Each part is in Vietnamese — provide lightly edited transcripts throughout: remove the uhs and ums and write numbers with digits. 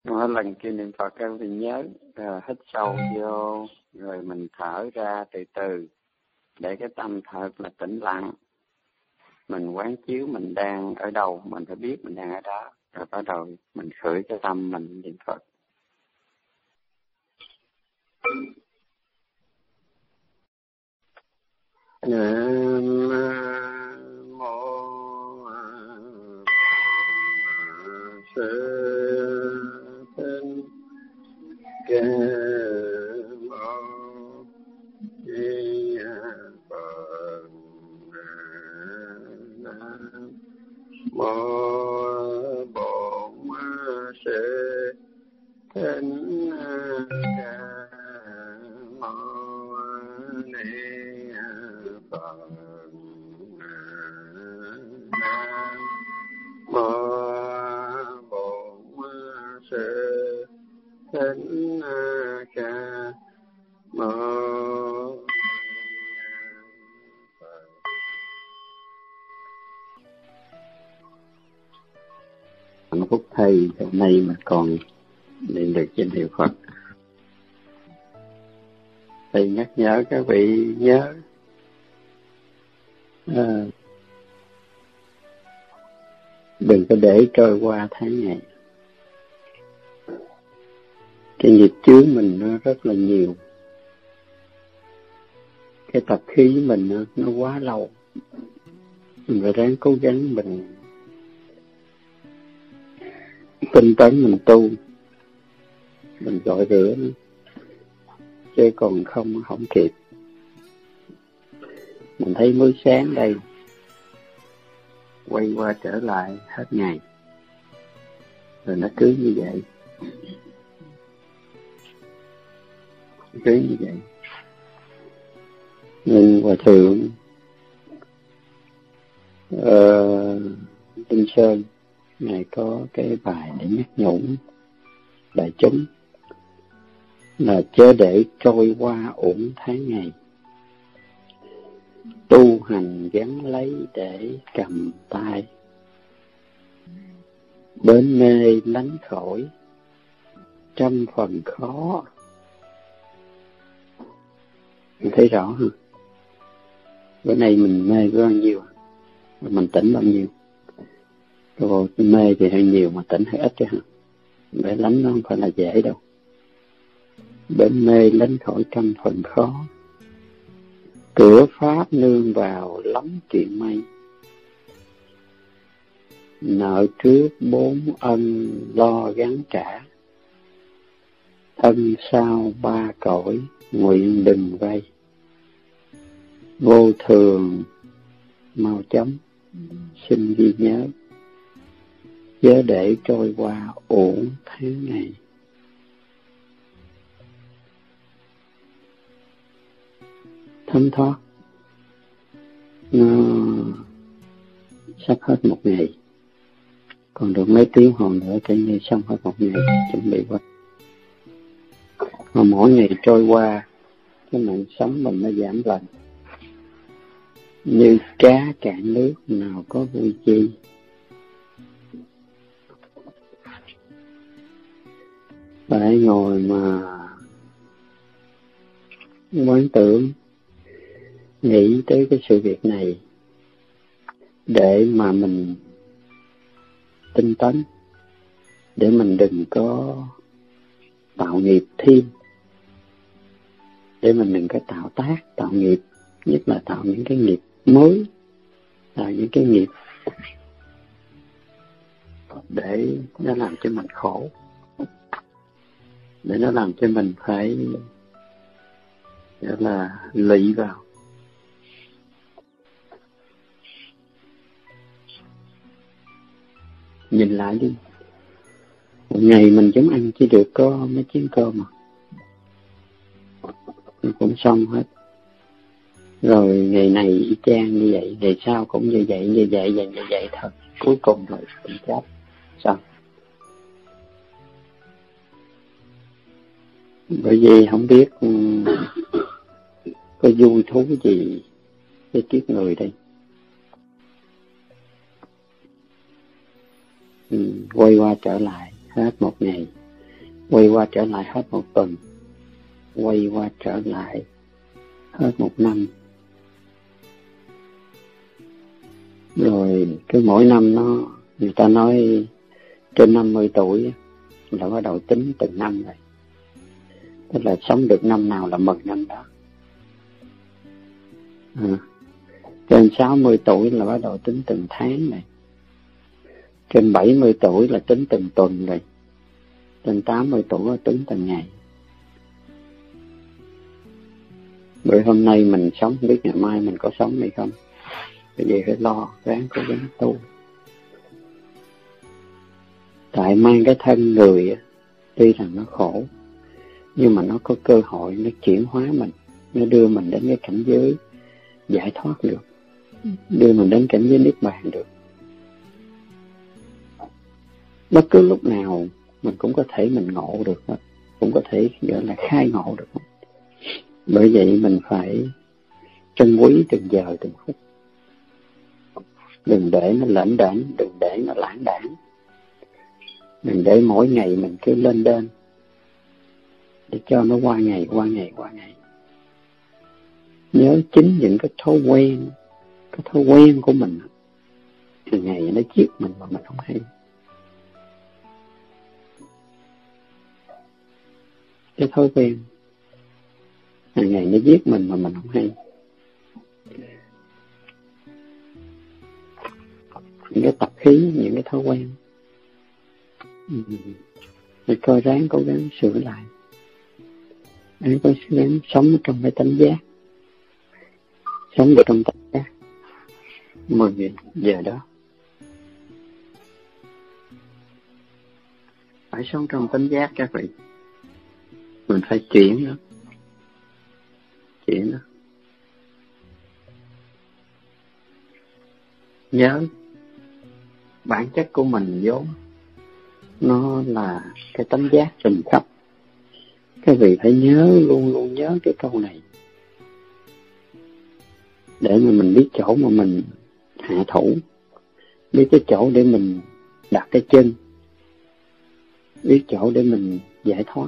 Mỗi lần kia niệm Phật các vị nhớ hít sâu vô rồi mình thở ra từ từ để cái tâm thật là tĩnh lặng. Mình quán chiếu mình đang ở đâu, mình phải biết mình đang ở đó, rồi bắt đầu mình khởi cái tâm mình niệm Phật. Nam mô Sư Thích Ca Mâu Ni Phật. Nam mô Bổn Sư Thích Ca Mâu Ni Phật. Nam mô Bổn Sư Thích Ca Mâu Phật. Hạnh phúc thầy hôm nay mà còn niệm được danh hiệu Phật. Thầy nhắc nhở các vị nhớ đừng có để trôi qua tháng ngày. Cái nghiệp chướng mình nó rất là nhiều. Cái tập khí mình nó quá lâu. Mình phải ráng cố gắng mình tinh tấn mình tu, mình gọi rửa nó, chứ còn không kịp. Mình thấy mới sáng đây, quay qua trở lại hết ngày, rồi nó cứ như vậy. Cứ như vậy. Nên Hòa Thượng Tinh Sơn, Ngài có cái bài để nhắc nhủ đại chúng là chớ để trôi qua uổng tháng ngày, tu hành gắn lấy để cầm tay, bến mê lánh khỏi trăm phần khó. Mình thấy rõ hả? Bữa nay mình mê có bao nhiêu, mình tỉnh bao nhiêu. Rồi mê thì hơi nhiều mà tỉnh hơi ít chứ hả? Để lánh nó không phải là dễ đâu. Bến mê lánh khỏi trăm phần khó, cửa pháp nương vào lắm chuyện may. Nợ trước 4 ân lo gắn trả, thân sau 3 cõi nguyện đừng vay. Vô thường mau chóng xin ghi nhớ, chớ để trôi qua uổng tháng ngày. Thấm thoát, nó sắp hết một ngày, còn được mấy tiếng hồ nữa coi như xong hết một ngày, chuẩn bị qua. Mà mỗi ngày trôi qua, cái mạng sống mình nó giảm dần. Như cá cạn nước nào có vui chi. Phải ngồi mà quán tưởng, nghĩ tới cái sự việc này để mà mình tinh tấn, để mình đừng có tạo nghiệp thêm, để mình đừng có tạo tác, tạo nghiệp, nhất là tạo những cái nghiệp mới, tạo những cái nghiệp để nó làm cho mình khổ, để nó làm cho mình phải gọi là lụy vào. Nhìn lại đi, một ngày mình giống ăn chỉ được có mấy chén cơm mà cũng xong hết. Rồi ngày này y chang như vậy, ngày sau cũng như vậy thôi. Cuối cùng rồi mình chết. Sao? Bởi vì không biết có vui thú gì với kiếp người đây. Quay qua trở lại hết một ngày, quay qua trở lại hết một tuần, quay qua trở lại hết một năm. Rồi cứ mỗi năm người ta nói trên 50 tuổi là bắt đầu tính từng năm rồi. Tức là sống được năm nào là mừng năm đó. Trên 60 tuổi là bắt đầu tính từng tháng này. Trên 70 tuổi là tính từng tuần rồi. Trên 80 tuổi là tính từng ngày. Bởi hôm nay mình sống, không biết ngày mai mình có sống hay không. Bởi vì phải lo, ráng cố gắng tu. Tại mang cái thân người, tuy rằng nó khổ, nhưng mà nó có cơ hội, nó chuyển hóa mình, nó đưa mình đến cái cảnh giới giải thoát được, đưa mình đến cảnh giới niết bàn được. Bất cứ lúc nào mình cũng có thể mình ngộ được, cũng có thể gọi là khai ngộ được. Bởi vậy mình phải trân quý từng giờ từng phút. Đừng để nó lởn đởn, đừng để nó lãng đãng. Đừng để mỗi ngày mình cứ lên đên, để cho nó qua ngày, qua ngày, qua ngày. Nhớ chính những cái thói quen của mình, hàng ngày nó giết mình mà mình không hay. Cái thói quen hàng ngày nó giết mình mà mình không hay. Những cái tập khí, những cái thói quen mình coi ráng cố gắng sửa lại. Ráng cố gắng sống trong cái tánh giác, sống được trong tánh giác 10 giờ đó. Phải sống trong tánh giác các vị. Mình phải chuyển đó. Chuyển đó. Nhớ bản chất của mình vốn nó là cái tánh giác trùm khắp. Các vị phải nhớ, luôn luôn nhớ cái câu này, để mà mình biết chỗ mà mình hạ thủ, biết cái chỗ để mình đặt cái chân, biết chỗ để mình giải thoát.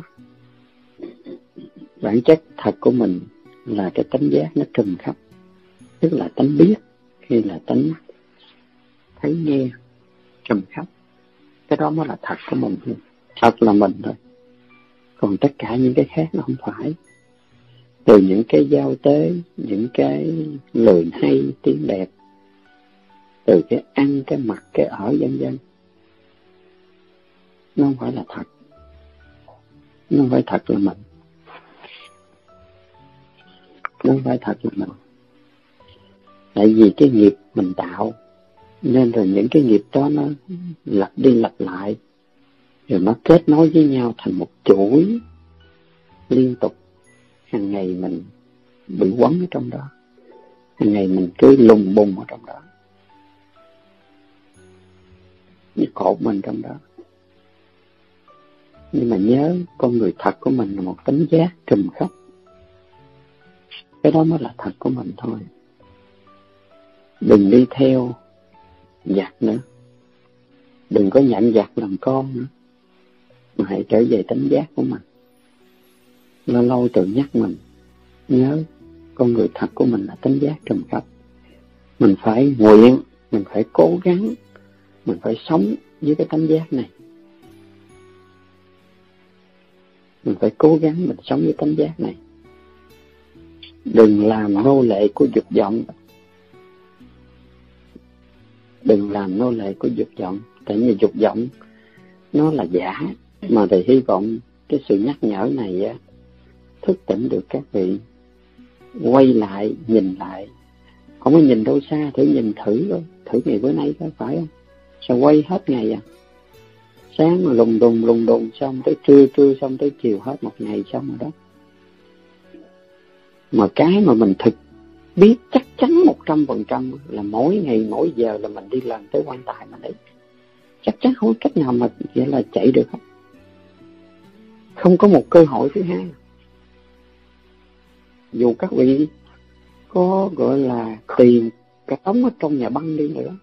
Bản chất thật của mình là cái tánh giác nó trùm khắp, tức là tánh biết hay là tánh thấy nghe trùm khắp. Cái đó mới là thật của mình, thật là mình thôi. Còn tất cả những cái khác nó không phải. Từ những cái giao tế, những cái lời hay, tiếng đẹp, từ cái ăn, cái mặc, cái ở, vân vân, nó không phải là thật. Nó không phải thật là mình. Nó không phải thật là mình. Tại vì cái nghiệp mình tạo, nên rồi những cái nghiệp đó nó lặp đi lặp lại, rồi nó kết nối với nhau thành một chuỗi liên tục. Hàng ngày mình bị quấn ở trong đó, hàng ngày mình cứ lùng bùng ở trong đó, như cột mình trong đó. Nhưng mà nhớ con người thật của mình là một tánh giác trùm khắp. Cái đó mới là thật của mình thôi. Đừng đi theo giặc nữa, đừng có nhận giặc làm con nữa, mà hãy trở về tánh giác của mình. Lâu lâu tự nhắc mình, nhớ con người thật của mình là tánh giác trùm khắp. Mình phải nguyện, mình phải cố gắng, mình phải sống với cái tánh giác này. Mình phải cố gắng mình sống với tánh giác này. Đừng làm nô lệ của dục vọng. Đừng làm nô lệ của dục vọng. Tại vì dục vọng nó là giả. Mà thầy hy vọng cái sự nhắc nhở này thức tỉnh được các vị. Quay lại, nhìn lại. Không có nhìn đâu xa, thử nhìn thử thôi. Thử ngày bữa nay có phải không? Sao quay hết ngày à? Sáng mà lùng đùng xong tới trưa xong tới chiều hết một ngày xong rồi đó. Mà cái mà mình thực biết chắc chắn 100% là mỗi ngày mỗi giờ là mình đi lần tới quan tài mà đấy. Chắc chắn không có cách nào mà vậy là chạy được hết. Không có một cơ hội thứ hai. Dù các vị có gọi là tiền cả đống ở trong nhà băng đi nữa.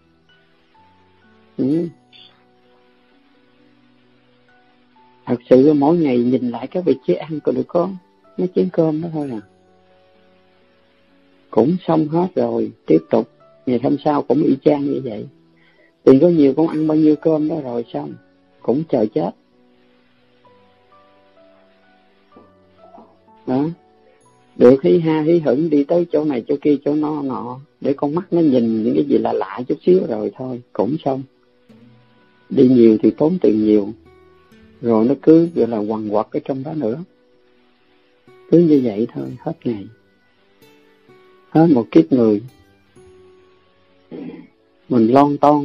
Thật sự mỗi ngày nhìn lại cái vị trí ăn của được có mấy chén cơm đó thôi à. Cũng xong hết rồi, tiếp tục ngày hôm sau cũng y chang như vậy. Tiền có nhiều cũng ăn bao nhiêu cơm đó rồi xong, cũng chờ chết. Đó, được hí ha hí hửng đi tới chỗ này chỗ kia chỗ nọ để con mắt nó nhìn những cái gì là lạ chút xíu rồi thôi, cũng xong. Đi nhiều thì tốn tiền nhiều, rồi nó cứ gọi là quằn quật ở trong đó nữa. Cứ như vậy thôi, hết ngày, hết một kiếp người. Mình lon ton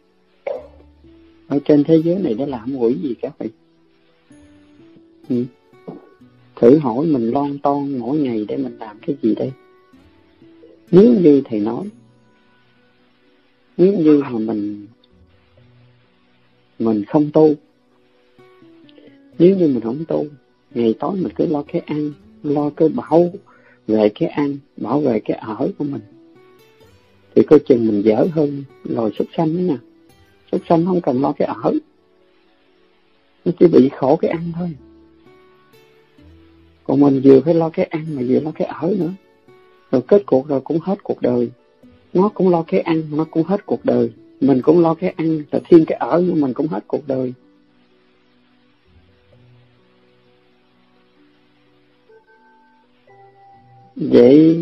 ở trên thế giới này để làm quỷ gì các vị? Thử hỏi mình lon ton mỗi ngày để mình làm cái gì đây? Nếu như thầy nói, nếu như mà mình không tu, nếu như mình không tu, ngày tối mình cứ lo cái ăn, lo cái bảo vệ cái ăn, bảo vệ cái ở của mình, thì coi chừng mình dở hơn loài súc sanh đó nha. Súc sanh không cần lo cái ở, nó chỉ bị khổ cái ăn thôi. Còn mình vừa phải lo cái ăn mà vừa lo cái ở nữa, rồi kết cuộc rồi cũng hết cuộc đời. Nó cũng lo cái ăn, nó cũng hết cuộc đời. Mình cũng lo cái ăn, rồi thêm cái ở nữa, mình cũng hết cuộc đời. Vậy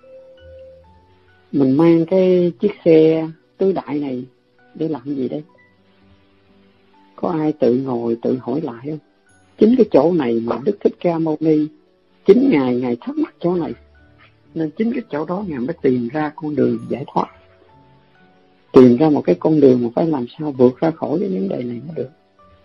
mình mang cái chiếc xe tứ đại này để làm gì đây? Có ai tự ngồi tự hỏi lại không? Chính cái chỗ này mà Đức Thích Ca Mâu Ni, chính Ngài thắc mắc chỗ này, nên chính cái chỗ đó Ngài mới tìm ra con đường giải thoát, tìm ra một cái con đường mà phải làm sao vượt ra khỏi cái vấn đề này mới được.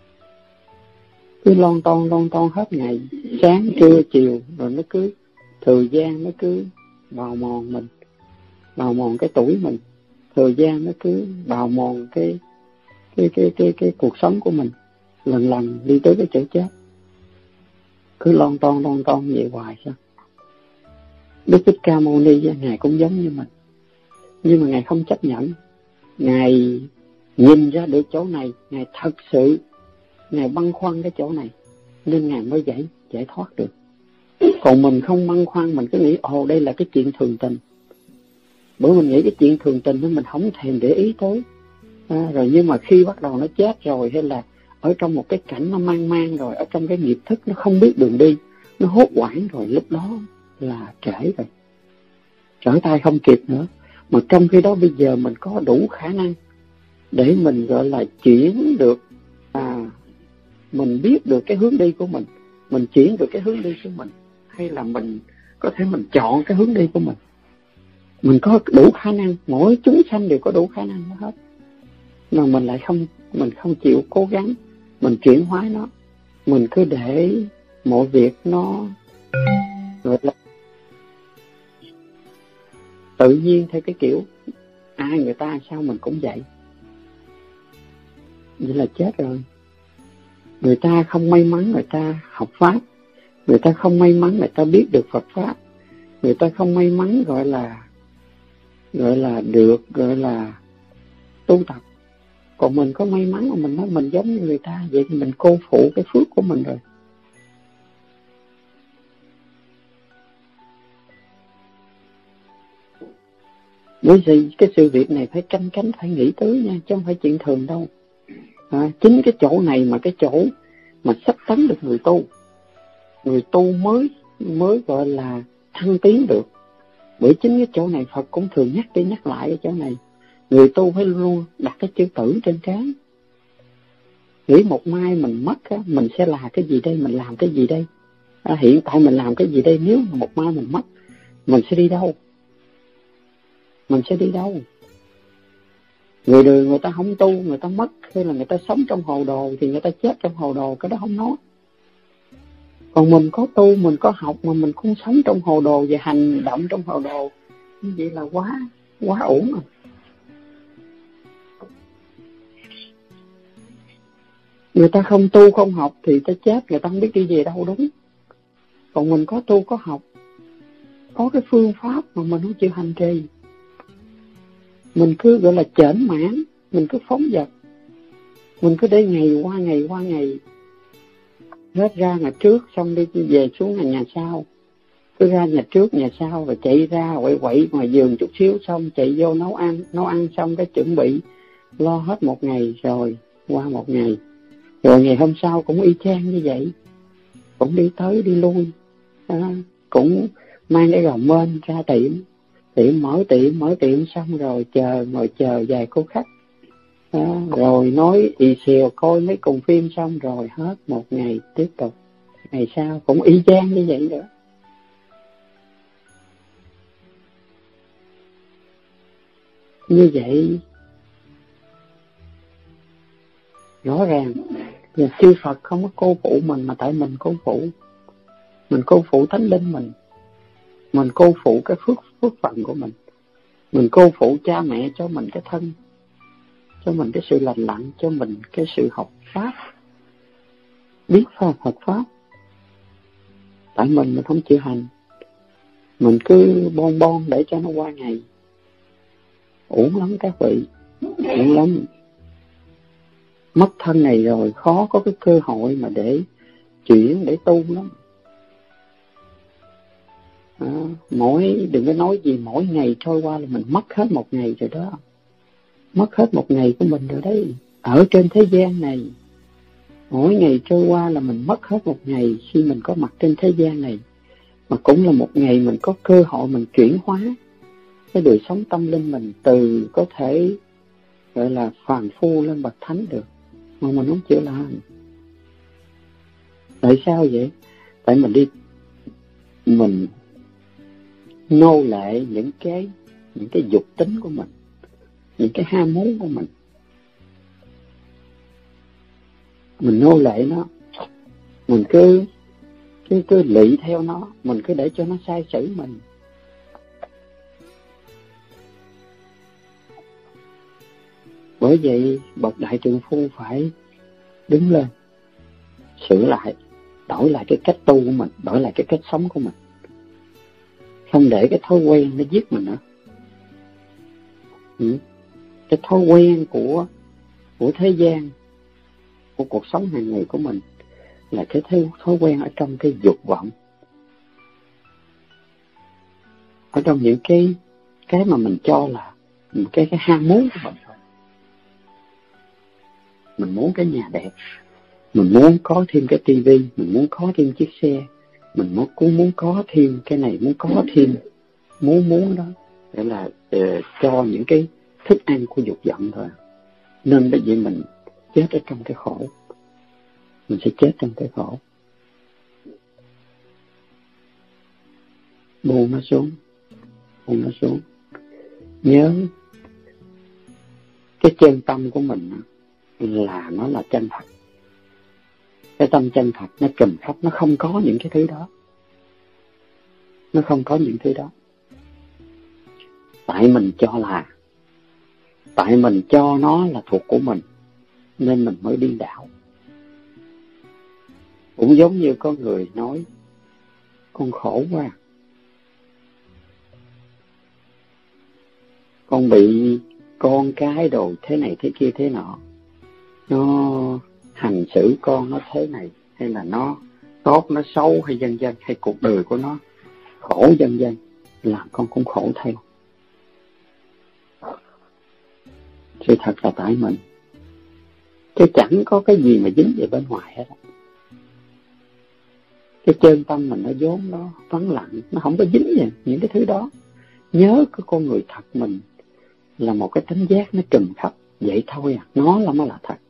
Cứ lon ton hết ngày, sáng trưa chiều, rồi nó cứ thời gian nó cứ bào mòn mình, bào mòn cái tuổi mình, thời gian nó cứ bào mòn cái cuộc sống của mình, lần đi tới cái chỗ chết. Cứ lon ton vậy hoài sao? Đức Thích Ca Mâu Ni Ngài cũng giống như mình, nhưng mà Ngài không chấp nhận. Ngài nhìn ra được chỗ này, Ngài thật sự Ngài băn khoăn cái chỗ này, nên Ngài mới giải thoát được. Còn mình không băn khoăn, mình cứ nghĩ đây là cái chuyện thường tình. Bởi mình nghĩ cái chuyện thường tình nên mình không thèm để ý tới. Rồi nhưng mà khi bắt đầu nó chết rồi, hay là ở trong một cái cảnh nó mang rồi, ở trong cái nghiệp thức nó không biết đường đi, nó hốt hoảng rồi, lúc đó là trễ rồi, trở tay không kịp nữa. Mà trong khi đó bây giờ mình có đủ khả năng để mình gọi là chuyển được, mình biết được cái hướng đi của mình chuyển được cái hướng đi của mình, hay là mình có thể mình chọn cái hướng đi của mình. Mình có đủ khả năng, mỗi chúng sanh đều có đủ khả năng đó hết. Mà mình lại không chịu cố gắng, mình chuyển hóa nó, mình cứ để mọi việc nó gọi là tự nhiên theo cái kiểu ai người ta sao mình cũng vậy. Vậy là chết rồi. Người ta không may mắn người ta học Pháp, người ta không may mắn người ta biết được Phật Pháp, người ta không may mắn gọi là được gọi là tu tập. Còn mình có may mắn mà mình nói mình giống như người ta, vậy thì mình cô phụ cái phước của mình rồi. Bởi vì cái sự việc này phải canh cánh, phải nghĩ tới nha, chứ không phải chuyện thường đâu. Chính cái chỗ này mà cái chỗ mà sắp tấn được người tu mới gọi là thăng tiến được. Bởi chính cái chỗ này Phật cũng thường nhắc đi nhắc lại cái chỗ này. Người tu phải luôn đặt cái chữ tử trên trán. Nghĩ một mai mình mất á, mình sẽ là cái gì đây, mình làm cái gì đây? Hiện tại mình làm cái gì đây? Nếu mà một mai mình mất, mình sẽ đi đâu? Người đời người ta không tu, người ta mất, hay là người ta sống trong hồ đồ thì người ta chết trong hồ đồ, cái đó không nói. Còn mình có tu, mình có học mà mình cũng sống trong hồ đồ và hành động trong hồ đồ, như vậy là quá ổn rồi. Người ta không tu không học thì ta chết, người ta không biết đi về đâu, đúng. Còn mình có tu có học, có cái phương pháp mà mình không chịu hành trì, mình cứ gọi là chểnh mãn, mình cứ phóng dật, mình cứ để ngày qua ngày, hết ra nhà trước xong đi về xuống nhà sau, cứ ra nhà trước nhà sau rồi chạy ra quậy quậy ngoài giường chút xíu xong chạy vô nấu ăn xong cái chuẩn bị lo hết một ngày. Rồi qua một ngày rồi ngày hôm sau cũng y chang như vậy, cũng đi tới đi lui, cũng mang cái gồng bên ra mở tiệm xong rồi ngồi chờ vài cô khách, rồi nói ì xèo coi mấy cùng phim xong rồi hết một ngày tiếp tục, ngày sau cũng y chang như vậy nữa. Như vậy rõ ràng là chư Phật không có cô phụ mình, mà tại mình cô phụ. Mình cô phụ thánh linh mình cô phụ cái phước phận của mình cô phụ cha mẹ cho mình cái thân, cho mình cái sự lành lặn, cho mình cái sự học pháp, biết Phật pháp. Tại mình không chịu hành, mình cứ bon để cho nó qua ngày. Uổng lắm các vị, uổng lắm. Mất thân này rồi khó có cái cơ hội mà để chuyển, để tu lắm. Đừng có nói gì mỗi ngày trôi qua là mình mất hết một ngày rồi đó. Mất hết một ngày của mình rồi đấy. Ở trên thế gian này, mỗi ngày trôi qua là mình mất hết một ngày khi mình có mặt trên thế gian này. Mà cũng là một ngày mình có cơ hội mình chuyển hóa cái đời sống tâm linh mình, từ có thể gọi là phàm phu lên bậc thánh được. Mà mình không chịu làm. Tại sao vậy? Tại mình nô lệ những cái dục tính của mình, những cái ham muốn của mình nô lệ nó, mình cứ lị theo nó, mình cứ để cho nó sai sử mình. Bởi vậy bậc đại trượng phu phải đứng lên sửa lại, đổi lại cái cách tu của mình, đổi lại cái cách sống của mình, không để cái thói quen nó giết mình nữa. Cái thói quen của thế gian, của cuộc sống hàng ngày của mình là cái thói quen ở trong cái dục vọng, ở trong những cái mà mình cho là cái ham muốn của mình thôi. Mình muốn cái nhà đẹp, mình muốn có thêm cái tivi, mình muốn có thêm chiếc xe, mình muốn có thêm cái này, muốn có thêm muốn đó, để là cho những cái thức ăn của dục vọng thôi. Nên bởi vậy mình chết ở trong cái khổ, mình sẽ chết trong cái khổ. Buông nó xuống, nhớ cái chân tâm của mình là nó là chân thật. Cái tâm chân thật nó trùm khắp, nó không có những cái thứ đó, nó không có những thứ đó. Tại mình cho nó là thuộc của mình nên mình mới điên đảo. Cũng giống như có người nói con khổ quá, con bị con cái đồ thế này thế kia thế nọ, nó hành xử con nó thế này, hay là nó tốt nó xấu, hay vân vân, hay cuộc đời của nó khổ vân vân, làm con cũng khổ theo. Sự thật là tại mình, chứ chẳng có cái gì mà dính về bên ngoài hết. Cái chân tâm mình nó vốn nó vắng lặng, nó không có dính về những cái thứ đó. Nhớ cái con người thật mình là một cái tánh giác nó trùm khắp, vậy thôi à, nó mới là thật.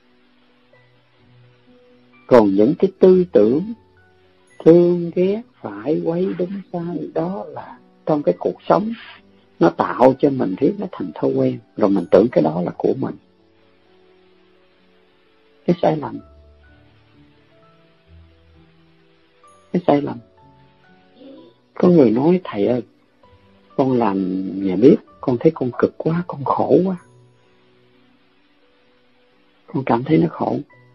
Còn những cái tư tưởng thương ghét, phải quấy, đúng sai, đó là trong cái cuộc sống nó tạo cho mình riết nó thành thói quen, rồi mình tưởng cái đó là của mình. Cái sai lầm. Có người nói thầy ơi, con làm nhà bếp, con thấy con cực quá, con khổ quá, con cảm thấy nó khổ.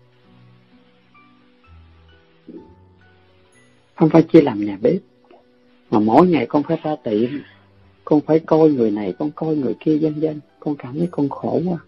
Không phải chỉ làm nhà bếp, mà mỗi ngày con phải ra tiệm, con phải coi người này, con coi người kia vân vân, con cảm thấy con khổ quá.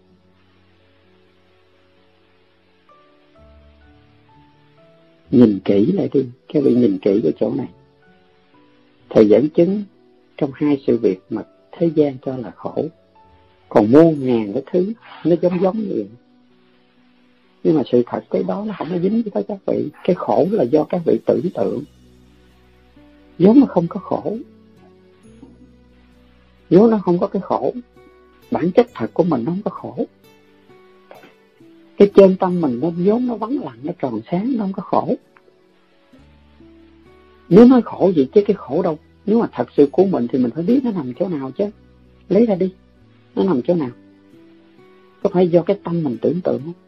Nhìn kỹ lại đi, các vị nhìn kỹ cái chỗ này. Thầy dẫn chứng trong hai sự việc mà thế gian cho là khổ, còn muôn ngàn cái thứ nó giống như vậy. Nhưng mà sự thật cái đó nó không có dính với các vị. Cái khổ là do các vị tưởng tượng. Vốn nó không có khổ, vốn nó không có cái khổ. Bản chất thật của mình nó không có khổ. Cái chân tâm mình nó vốn nó vắng lặng, nó tròn sáng, nó không có khổ. Nếu nói khổ gì chứ cái khổ đâu. Nếu mà thật sự của mình thì mình phải biết nó nằm chỗ nào chứ. Lấy ra đi, nó nằm chỗ nào. Có phải do cái tâm mình tưởng tượng không?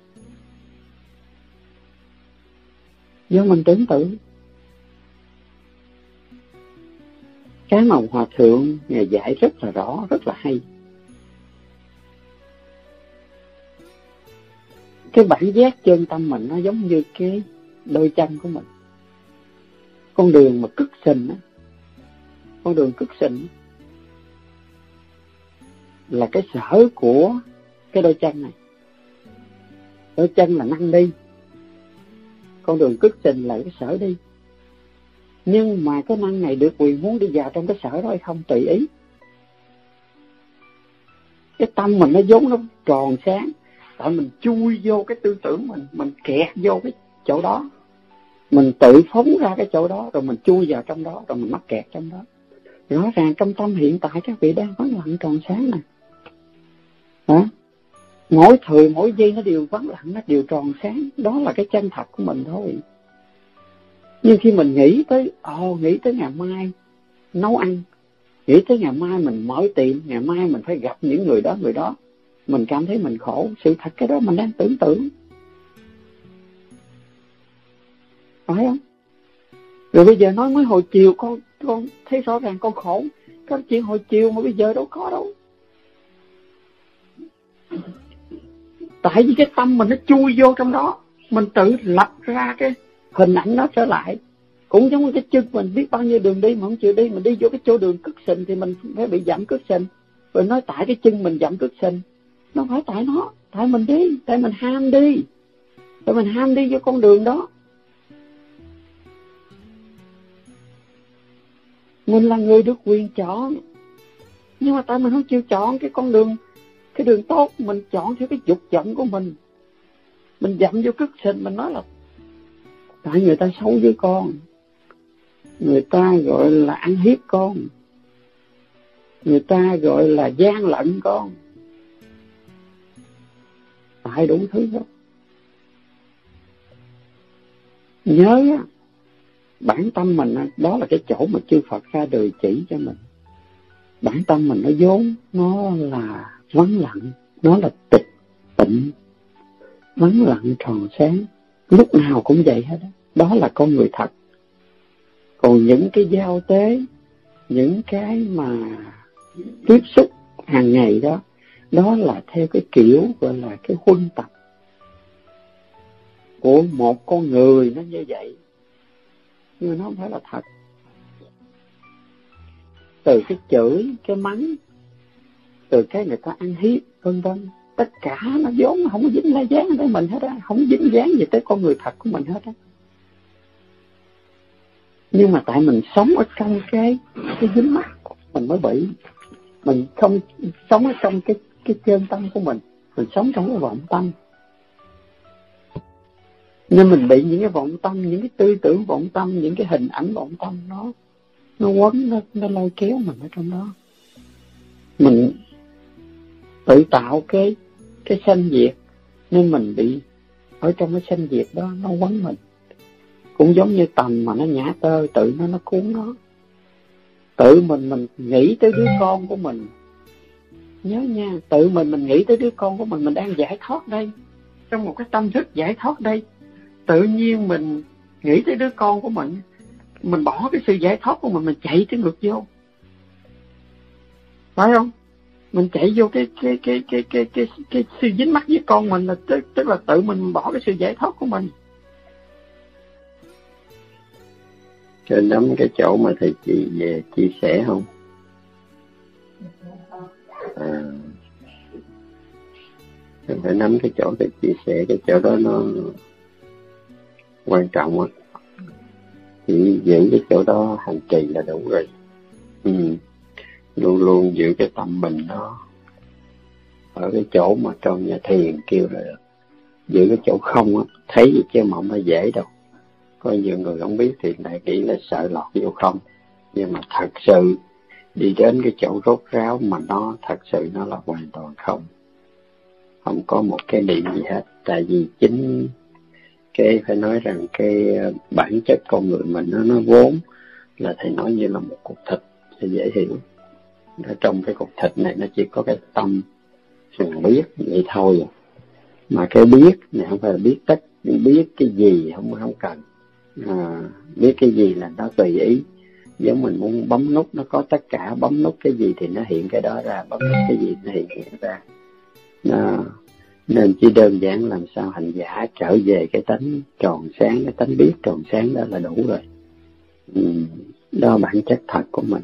Do mình tưởng tượng. Cái mà Hòa Thượng Ngài dạy rất là rõ, rất là hay. Cái bản giác chân tâm mình nó giống như cái đôi chân của mình. Con đường mà cứt sình á, con đường cứt sình là cái sở của cái đôi chân này. Đôi chân là năng đi, con đường cứt sình là cái sở đi. Nhưng mà cái năng này được quyền muốn đi vào trong cái sở đó hay không tùy ý. Cái tâm mình nó vốn nó tròn sáng, tại mình chui vô cái tư tưởng mình kẹt vô cái chỗ đó, mình tự phóng ra cái chỗ đó, rồi mình chui vào trong đó, rồi mình mắc kẹt trong đó. Rõ ràng trong tâm hiện tại các vị đang vắng lặng tròn sáng này. Hả? Mỗi thời mỗi giây nó đều vắng lặng, nó đều tròn sáng. Đó là cái chân thật của mình thôi. Nhưng khi mình nghĩ tới ngày mai nấu ăn, nghĩ tới ngày mai mình mở tiệm, ngày mai mình phải gặp những người đó, mình cảm thấy mình khổ. Sự thật cái đó mình đang tưởng tượng, phải không? Rồi bây giờ nói mới hồi chiều con thấy rõ ràng con khổ. Cái chuyện hồi chiều mà bây giờ đâu có đâu. Tại vì cái tâm mình nó chui vô trong đó, mình tự lập ra cái hình ảnh nó trở lại. Cũng giống như cái chân mình biết bao nhiêu đường đi mà không chịu đi, mình đi vô cái chỗ đường cứt sình thì mình phải bị dặm cứt sình. Rồi nói tại cái chân mình dặm cứt sình. Nó phải tại nó, tại mình đi, tại mình ham đi. Tại mình ham đi vô con đường đó. Mình là người được quyền chọn, nhưng mà tại mình không chịu chọn cái con đường, cái đường tốt. Mình chọn theo cái dục vọng của mình. Mình dặm vô cứt sình, mình nói là tại người ta xấu với con, người ta gọi là ăn hiếp con, người ta gọi là gian lận con, tại đủ thứ đó. Nhớ bản tâm mình đó là cái chỗ mà chư Phật ra đời chỉ cho mình. Bản tâm mình nó vốn nó là vắng lặng, nó là tịch tịnh, vắng lặng tròn sáng, lúc nào cũng vậy hết đó. Đó là con người thật. Còn những cái giao tế, những cái mà tiếp xúc hàng ngày đó, đó là theo cái kiểu gọi là cái huân tập của một con người, nó như vậy, nhưng nó không phải là thật. Từ cái chửi, cái mắng, từ cái người ta ăn hiếp, vân vân, tất cả nó vốn không có dính lá dáng tới mình hết á, không dính dáng gì tới con người thật của mình hết á. Nhưng mà tại mình sống ở trong cái dính mắc, mình mới bị. Mình không sống ở trong cái chân tâm của mình sống trong cái vọng tâm, nên mình bị những cái vọng tâm, những cái tư tưởng vọng tâm, những cái hình ảnh vọng tâm nó quấn, nó lôi kéo mình ở trong đó. Mình tự tạo cái sanh diệt, nên mình bị ở trong cái sanh diệt đó, nó quấn mình. Cũng giống như tầm mà nó nhả tơ, tự nó cuốn nó. Tự mình nghĩ tới đứa con của mình. Nhớ nha, tự mình nghĩ tới đứa con của mình đang giải thoát đây, trong một cái tâm thức giải thoát đây. Tự nhiên mình nghĩ tới đứa con của mình bỏ cái sự giải thoát của mình chạy tới ngược vô, phải không? Mình chạy vô cái sự dính mắc với con mình, là tức là tự mình bỏ cái sự giải thoát của mình. Cho nắm cái chỗ mà thầy chị về chia sẻ không? Phải nắm cái chỗ thầy chia sẻ, cái chỗ đó nó quan trọng á. chỉ giữ cái chỗ đó hành trì là đủ rồi. Luôn luôn giữ cái tâm mình nó ở cái chỗ mà trong nhà thiền kêu là giữ cái chỗ không á, thấy gì chứ mộng nó dễ đâu. Có nhiều người không biết thì lại nghĩ là sợ lọt vô không, nhưng mà thật sự đi đến cái chỗ rốt ráo mà nó thật sự nó là hoàn toàn không có một cái niệm gì hết. Tại vì chính cái phải nói rằng cái bản chất con người mình nó vốn là thầy nói như là một cục thịt thì dễ hiểu. Ở trong cái cục thịt này nó chỉ có cái tâm mình biết vậy thôi, mà cái biết này không phải là biết cái gì không cần. Biết cái gì là nó tùy ý, giống mình muốn bấm nút nó có tất cả, bấm nút cái gì thì nó hiện cái đó ra, bấm nút cái gì nó hiện ra. Nên chỉ đơn giản làm sao hành giả trở về cái tánh tròn sáng, cái tánh biết tròn sáng đó là đủ rồi. Đó bản chất thật của mình.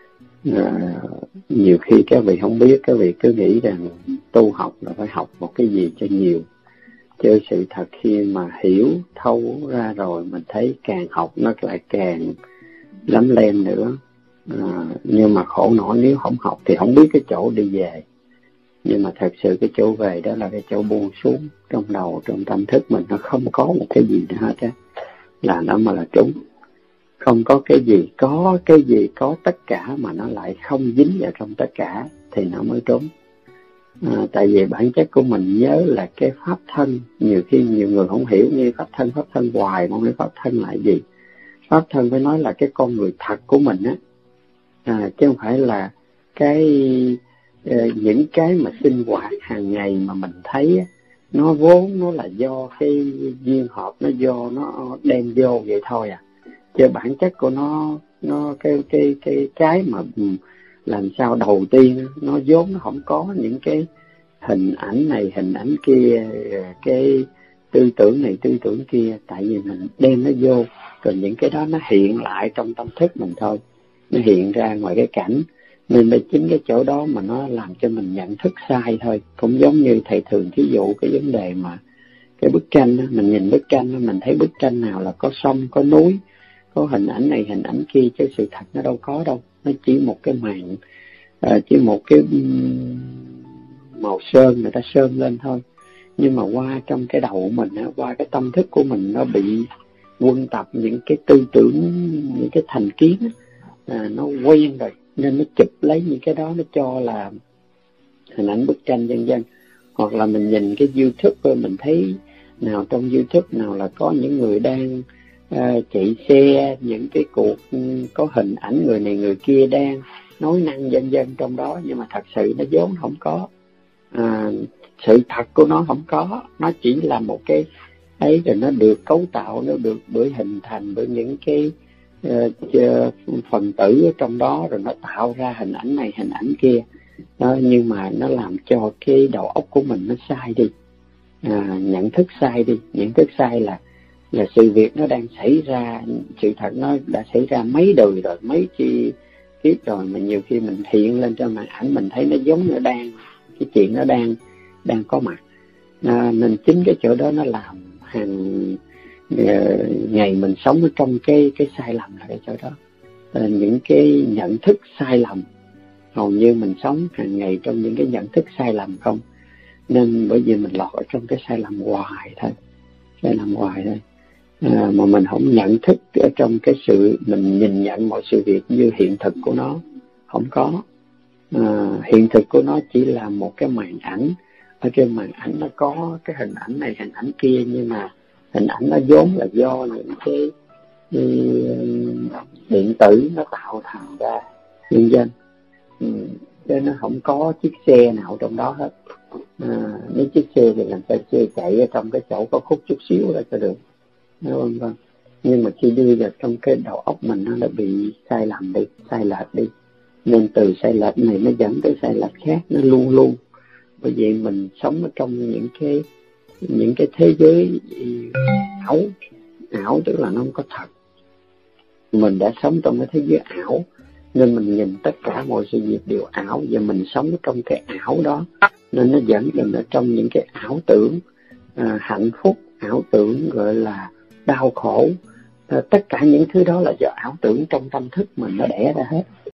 Nhiều khi các vị không biết, các vị cứ nghĩ rằng tu học là phải học một cái gì cho nhiều. Chứ sự thật khi mà hiểu thấu ra rồi mình thấy càng học nó lại càng lắm lem nữa. Nhưng mà khổ nổi nếu không học thì không biết cái chỗ đi về. Nhưng mà thật sự cái chỗ về đó là cái chỗ buông xuống trong đầu, trong tâm thức mình, nó không có một cái gì nữa hết á, là nó mà là trúng. Không có cái gì, có tất cả mà nó lại không dính vào trong tất cả thì nó mới trúng. Tại vì bản chất của mình nhớ là cái pháp thân, nhiều khi nhiều người không hiểu như pháp thân hoài, không hiểu pháp thân là gì. Pháp thân phải nói là cái con người thật của mình á, chứ không phải là những cái mà sinh hoạt hàng ngày mà mình thấy á, nó vốn nó là do cái duyên hợp, nó do nó đem vô vậy thôi à. Chứ bản chất của nó cái mà làm sao đầu tiên nó vốn nó không có những cái hình ảnh này hình ảnh kia, cái tư tưởng này tư tưởng kia, tại vì mình đem nó vô, rồi những cái đó nó hiện lại trong tâm thức mình thôi, nó hiện ra ngoài cái cảnh. Nên là chính cái chỗ đó mà nó làm cho mình nhận thức sai thôi. Cũng giống như thầy thường thí dụ cái vấn đề mà cái bức tranh đó, mình nhìn bức tranh đó, mình thấy bức tranh nào là có sông, có núi, có hình ảnh này hình ảnh kia, chứ sự thật nó đâu có đâu. Nó chỉ một cái màn, chỉ một cái màu sơn người ta sơn lên thôi. Nhưng mà qua trong cái đầu của mình, qua cái tâm thức của mình, nó bị quân tập những cái tư tưởng, những cái thành kiến, nó quen rồi, nên nó chụp lấy những cái đó, nó cho là hình ảnh bức tranh vân vân. Hoặc là mình nhìn cái YouTube, mình thấy nào trong YouTube nào là có những người đang chạy xe, những cái cuộc có hình ảnh người này người kia đang nói năng vân vân trong đó, nhưng mà thật sự nó vốn không có. Sự thật của nó không có, nó chỉ là một cái ấy, rồi nó được cấu tạo, nó được bởi hình thành bởi những cái phần tử ở trong đó, rồi nó tạo ra hình ảnh này hình ảnh kia. Nhưng mà nó làm cho cái đầu óc của mình nó sai đi, nhận thức sai đi. Nhận thức sai là sự việc nó đang xảy ra, sự thật nó đã xảy ra mấy đời rồi, mấy chi kiếp rồi, mà nhiều khi mình hiện lên trên màn ảnh mình thấy nó giống như đang cái chuyện nó đang có mặt. Nên chính cái chỗ đó nó làm hàng ngày mình sống ở trong cái sai lầm là cái chỗ đó. Những cái nhận thức sai lầm, hầu như mình sống hàng ngày trong những cái nhận thức sai lầm không. Nên bởi vì mình lọt ở trong cái sai lầm hoài thôi, mà mình không nhận thức ở trong cái sự mình nhìn nhận mọi sự việc như hiện thực của nó không có. Hiện thực của nó chỉ là một cái màn ảnh, ở trên màn ảnh nó có cái hình ảnh này hình ảnh kia, nhưng mà hình ảnh nó vốn là do những cái điện tử nó tạo thành ra nhân dân. Chứ nó không có chiếc xe nào trong đó hết. Nếu chiếc xe thì làm sao xe chạy ở trong cái chỗ có khúc chút xíu là cho được, vân vân. Nhưng mà khi đưa vào trong cái đầu óc mình, nó bị sai lầm đi, sai lệch đi. Nên từ sai lệch này nó dẫn tới sai lệch khác, nó luôn luôn. Bởi vì mình sống ở trong những cái thế giới ảo, tức là nó không có thật. Mình đã sống trong cái thế giới ảo, nên mình nhìn tất cả mọi sự việc đều ảo, và mình sống trong cái ảo đó, nên nó dẫn mình ở trong những cái ảo tưởng hạnh phúc, ảo tưởng gọi là đau khổ, tất cả những thứ đó là do ảo tưởng trong tâm thức mình nó đẻ ra hết.